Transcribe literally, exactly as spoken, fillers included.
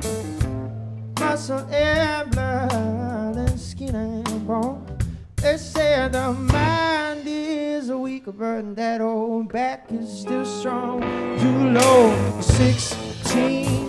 muscle and blood and skin and bone. They say the mind is a weaker burden, that old back is still strong. Too low, sixteen.